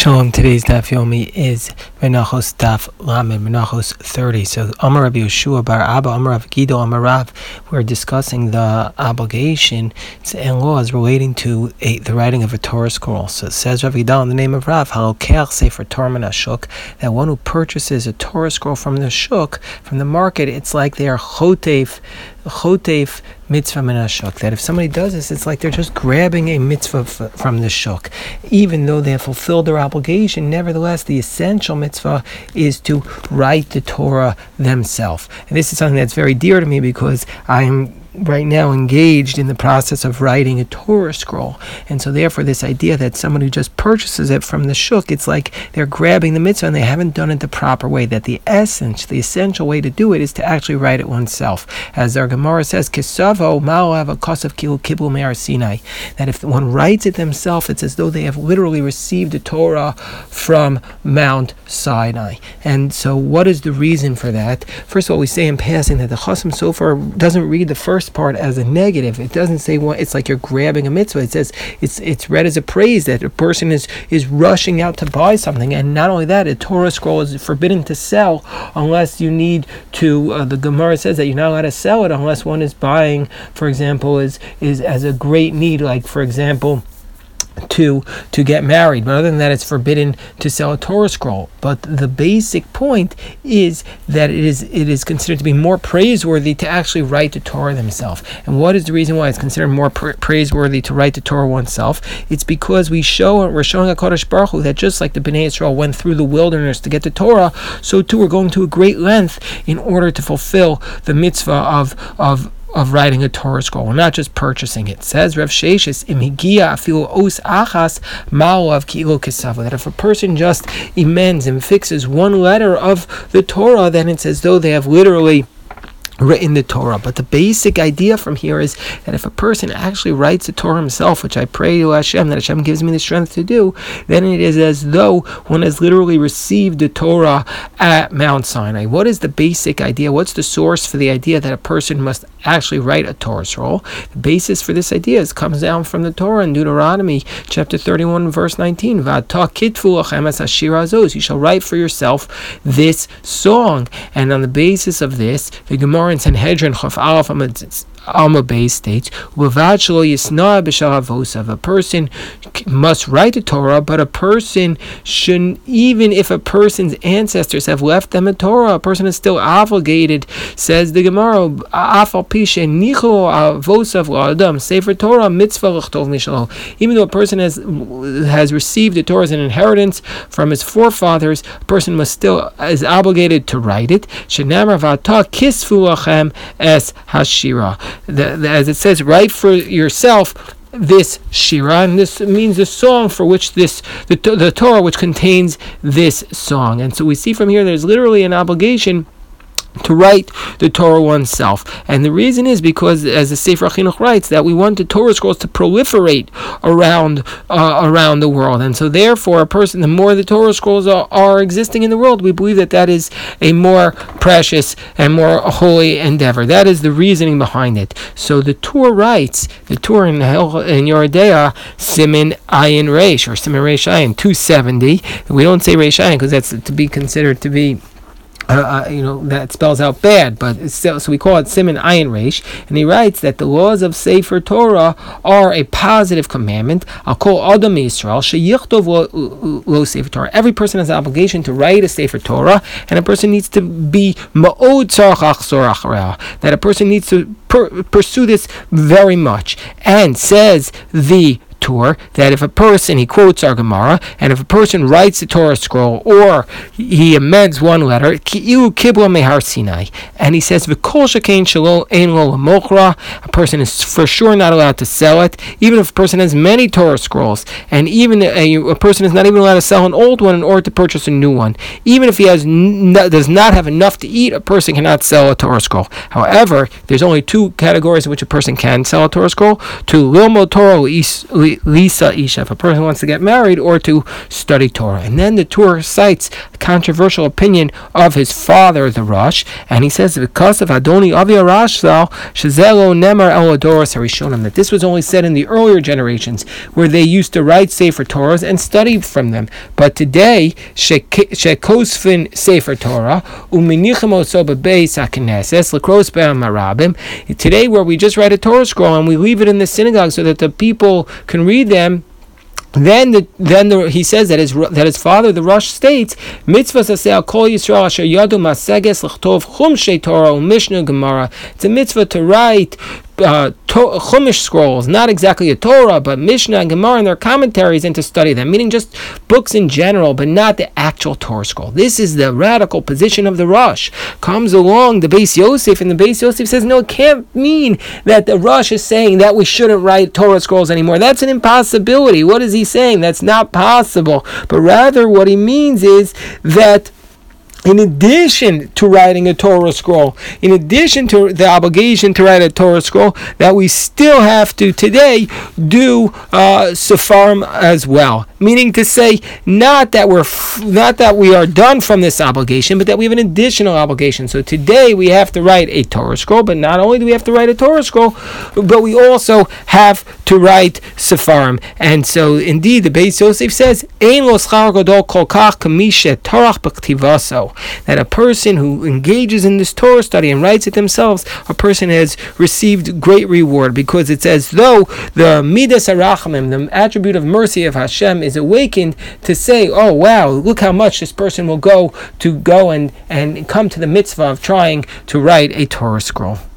Shalom, today's Daf Yomi is Menachos Daf Lamed, Menachos 30. So, Amar Rabbi Yeshua Bar Abba, Amar Rav Gido, Amar Rav, we're discussing the obligation and laws relating to the writing of a Torah scroll. So, it says Rav Gido in the name of Rav, Halokeach Sefer Torah min hashuk, that one who purchases a Torah scroll from the shuk, from the market, it's like they are chotev mitzvah min hashuk. That if somebody does this, it's like they're just grabbing a mitzvah from the shuk. Even though they have fulfilled their obligation, nevertheless, the essential mitzvah is to write the Torah themselves. And this is something that's very dear to me because I am right now engaged in the process of writing a Torah scroll. And so therefore this idea that someone who just purchases it from the shuk, it's like they're grabbing the mitzvah and they haven't done it the proper way, that the essential way to do it is to actually write it oneself. As our Gemara says, Kisavo ma'alav akasav kilu kiblu me'ar Sinai, that if one writes it themselves, it's as though they have literally received the Torah from Mount Sinai. And so what is the reason for that? First of all, we say in passing that the Chasam Sofer doesn't read the first part as a negative. It doesn't say it's like you're grabbing a mitzvah. It says it's read as a praise, that a person is rushing out to buy something. And not only that, a Torah scroll is forbidden to sell unless you need to. The Gemara says that you're not allowed to sell it unless one is buying, for example, is as a great need, like for example to get married. But other than that, it's forbidden to sell a Torah scroll. But the basic point is that it is considered to be more praiseworthy to actually write the Torah themselves. And what is the reason why it's considered more praiseworthy to write the Torah oneself? It's because we're showing HaKadosh Baruch Hu that just like the Bnei Yisrael went through the wilderness to get the Torah, so too we're going to a great length in order to fulfill the mitzvah of writing a Torah scroll. We're not just purchasing it. It says Rav Sheshis Imhigia afilu os achas ma'alav kilo kesava, that if a person just amends and fixes one letter of the Torah, then it's as though they have literally written the Torah. But the basic idea from here is that if a person actually writes the Torah himself, which I pray to Hashem that Hashem gives me the strength to do, then it is as though one has literally received the Torah at Mount Sinai. What is the basic idea? What's the source for the idea that a person must actually write a Torah scroll? The basis for this idea comes down from the Torah in Deuteronomy chapter 31 verse 19. V'ata kitvu lachem es hashira azos. You shall write for yourself this song. And on the basis of this, the Gemara in Sanhedrin Chaf Aleph Alma Bay states, a person must write the Torah, but a person shouldn't, even if a person's ancestors have left them a Torah, a person is still obligated, says the Gemara, Sefer Torah mitzvah, even though a person has received the Torah as an inheritance from his forefathers, a person is obligated to write it. Es hashira. As it says, write for yourself this shira, and this means the song for which the Torah which contains this song. And so we see from here there's literally an obligation to write the Torah oneself. And the reason is because, as the Sefer HaChinuch writes, that we want the Torah scrolls to proliferate around the world. And so therefore, the more the Torah scrolls are existing in the world, we believe that is a more precious and more holy endeavor. That is the reasoning behind it. So the Torah writes, the Torah in Yoreh De'ah, Siman Ayin Reish, or Siman Reish Ayin, 270. We don't say Reish Ayin because that's to be considered to be that spells out bad, but still, so we call it Siman Ayin Reish. And he writes that the laws of Sefer Torah are a positive commandment. I'll call Adam Yisrael sheyichtov lo Sefer Torah. Every person has an obligation to write a Sefer Torah, and a person needs to be ma'od tzarach achzor achareh, that a person needs to pursue this very much. And says the Torah, that if a person, he quotes our Gemara, and if a person writes the Torah scroll or he amends one letter, ki'ilu kibla mehar Sinai, and he says v'kol shekain shelo ein lo lamochra, a person is for sure not allowed to sell it, even if a person has many Torah scrolls, and even a person is not even allowed to sell an old one in order to purchase a new one. Even if he does not have enough to eat, a person cannot sell a Torah scroll. However, there's only two categories in which a person can sell a Torah scroll: to lilmod Torah Lisa Isha, if a person wants to get married or to study Torah. And then the Torah cites a controversial opinion of his father, the Rosh, and he says because of Adoni Avi Arashal Shazelo Nemar Eladoros Harishonim, that this was only said in the earlier generations where they used to write Sefer Torahs and study from them. But today, Shekosfin Sefer Torah Uminichim Oso Bebeis HaKnesses Lekros Be'am Marabim. Today, where we just write a Torah scroll and we leave it in the synagogue so that the people can read them. Then he says that his father, the Rosh, states mitzvah saseh kol Yisrael asher yadu maseges l'chtov chumshei Torah u'mishnah Gemara. It's a mitzvah to write Chumash scrolls, not exactly a Torah, but Mishnah and Gemara and their commentaries, and to study them, meaning just books in general, but not the actual Torah scroll. This is the radical position of the Rosh. Comes along the Beis Yosef, and the Beis Yosef says, no, it can't mean that the Rosh is saying that we shouldn't write Torah scrolls anymore. That's an impossibility. What is he saying? That's not possible. But rather what he means is that in addition to writing a Torah scroll, in addition to the obligation to write a Torah scroll, that we still have to today do Sefarim as well. Meaning to say, not that we are done from this obligation, but that we have an additional obligation. So today we have to write a Torah scroll, but not only do we have to write a Torah scroll, but we also have to write Sefarim. And so indeed the Beis Yosef says, Ein lo schar gadol kol kach k'mi shetorach b'ktivaso. That a person who engages in this Torah study and writes it themselves, a person has received great reward, because it's as though the Midas HaRachamim, the attribute of mercy of Hashem, is awakened to say, oh wow, look how much this person will go and come to the mitzvah of trying to write a Torah scroll.